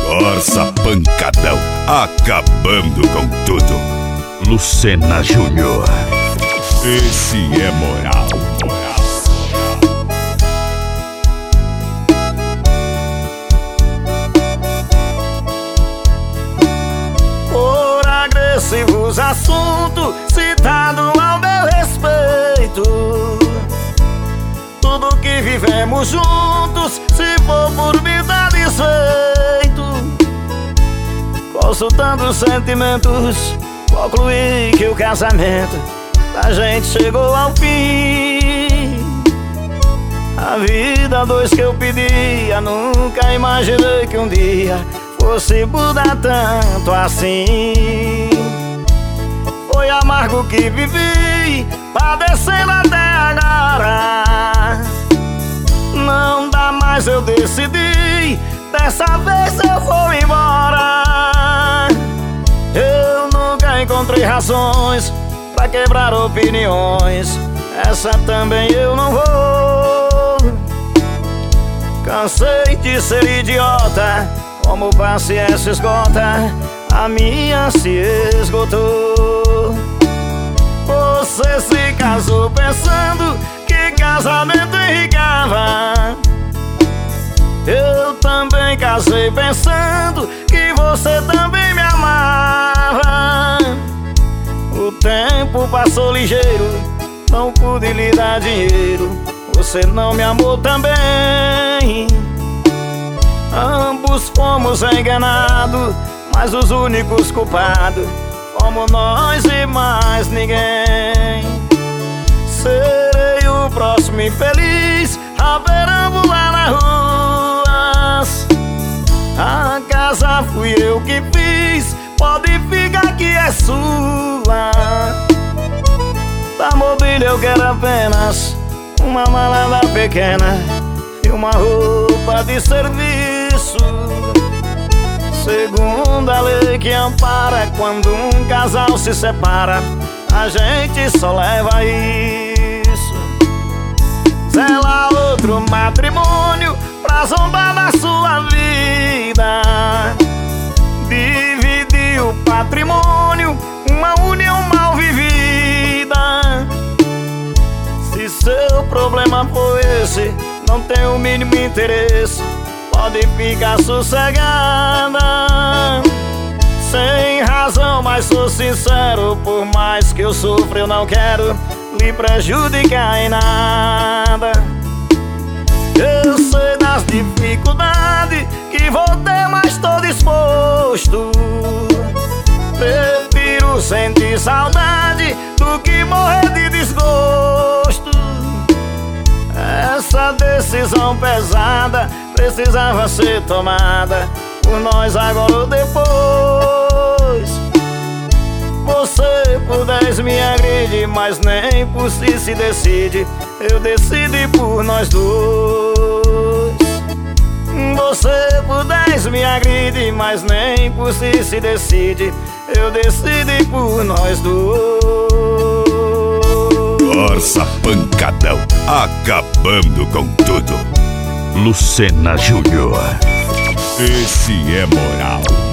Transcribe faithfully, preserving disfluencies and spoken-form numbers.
Corsa pancadão, acabando com tudo. Lucena Júnior. Esse é moral, moral. Por agressivos assuntos citado ao meu respeito, tudo que vivemos juntos, se for por mim tá desfeito. Consultando os sentimentos, concluí que o casamento da gente chegou ao fim. A vida a dois que eu pedia, nunca imaginei que um dia fosse mudar tanto assim. Foi amargo que vivi, padecendo até agora. Não dá mais, eu decidi, dessa vez eu vou embora. Eu nunca encontrei razões pra quebrar opiniões, essa também eu não vou. Cansei de ser idiota, como paciência esgota, a minha se esgotou. Você se casou pensando que casamento enricava. Eu também casei pensando que você também me amava. O tempo passou ligeiro, não pude lhe dar dinheiro, você não me amou também. Ambos fomos enganados, mas os únicos culpados fomos nós e mais ninguém. Serei o próximo infeliz a perambular nas ruas. A casa fui eu que fiz, pode ficar que é sua. Da mobília eu quero apenas uma malada pequena e uma roupa de serviço. Segundo a lei que ampara, quando um casal se separa, a gente só leva isso. Zela outro matrimônio pra zombar da sua vida. Dividir o patrimônio, uma união mal vivida. Se seu problema for esse, não tem o mínimo interesse, pode ficar sossegada. Sem razão, mas sou sincero, por mais que eu sofra eu não quero lhe prejudicar em nada. Eu sei das dificuldades que vou ter, mas tô disposto. Prefiro sentir saudade do que morrer de desgosto. Essa decisão pesada precisava ser tomada por nós agora ou depois. Você por dez me agride, mas nem por si se decide, eu decido por nós dois. Você por dez me agride, mas nem por si se decide, eu decido por nós dois. Corsa pancadão, acabando com tudo. Lucena Júnior. Esse é moral.